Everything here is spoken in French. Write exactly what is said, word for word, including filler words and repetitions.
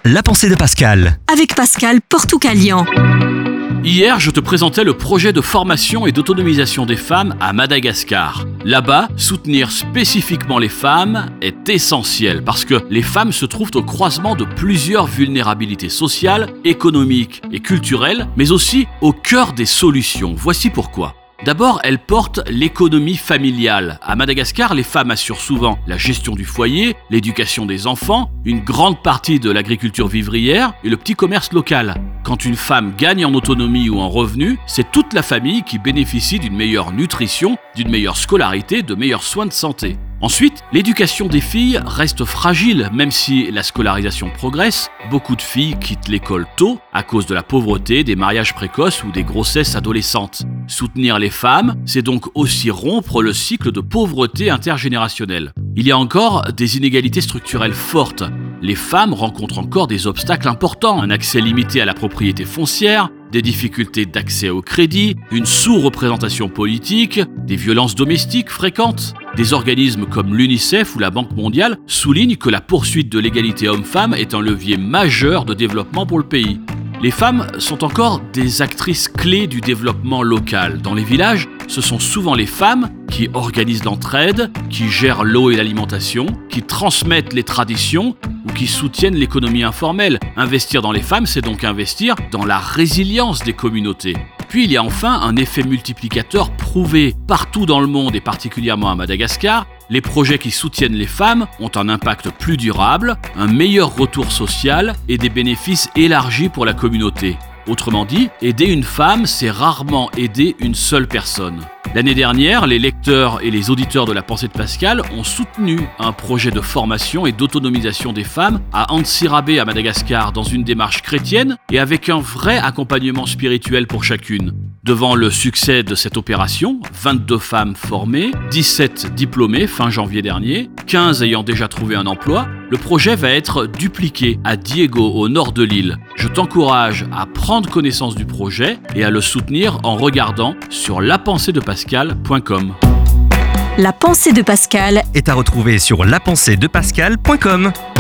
La pensée de Pascal. Avec Pascal Portucalian. Hier, je te présentais le projet de formation et d'autonomisation des femmes à Madagascar. Là-bas, soutenir spécifiquement les femmes est essentiel parce que les femmes se trouvent au croisement de plusieurs vulnérabilités sociales, économiques et culturelles, mais aussi au cœur des solutions. Voici pourquoi. D'abord, elles portent l'économie familiale. À Madagascar, les femmes assurent souvent la gestion du foyer, l'éducation des enfants, une grande partie de l'agriculture vivrière et le petit commerce local. Quand une femme gagne en autonomie ou en revenus, c'est toute la famille qui bénéficie d'une meilleure nutrition, d'une meilleure scolarité, de meilleurs soins de santé. Ensuite, l'éducation des filles reste fragile, même si la scolarisation progresse. Beaucoup de filles quittent l'école tôt à cause de la pauvreté, des mariages précoces ou des grossesses adolescentes. Soutenir les femmes, c'est donc aussi rompre le cycle de pauvreté intergénérationnelle. Il y a encore des inégalités structurelles fortes. Les femmes rencontrent encore des obstacles importants, un accès limité à la propriété foncière, des difficultés d'accès au crédit, une sous-représentation politique, des violences domestiques fréquentes. Des organismes comme l'UNICEF ou la Banque mondiale soulignent que la poursuite de l'égalité homme-femme est un levier majeur de développement pour le pays. Les femmes sont encore des actrices clés du développement local. Dans les villages, ce sont souvent les femmes qui organisent l'entraide, qui gèrent l'eau et l'alimentation, qui transmettent les traditions ou qui soutiennent l'économie informelle. Investir dans les femmes, c'est donc investir dans la résilience des communautés. Puis il y a enfin un effet multiplicateur prouvé partout dans le monde et particulièrement à Madagascar. Les projets qui soutiennent les femmes ont un impact plus durable, un meilleur retour social et des bénéfices élargis pour la communauté. Autrement dit, aider une femme, c'est rarement aider une seule personne. L'année dernière, les lecteurs et les auditeurs de la pensée de Pascal ont soutenu un projet de formation et d'autonomisation des femmes à Antsirabe à Madagascar dans une démarche chrétienne et avec un vrai accompagnement spirituel pour chacune. Devant le succès de cette opération, vingt-deux femmes formées, dix-sept diplômées fin janvier dernier, quinze ayant déjà trouvé un emploi, le projet va être dupliqué à Diego au nord de l'île. Je t'encourage à prendre connaissance du projet et à le soutenir en regardant sur la pensée de pascal point com. La pensée de Pascal Est à retrouver sur la pensée de pascal point com.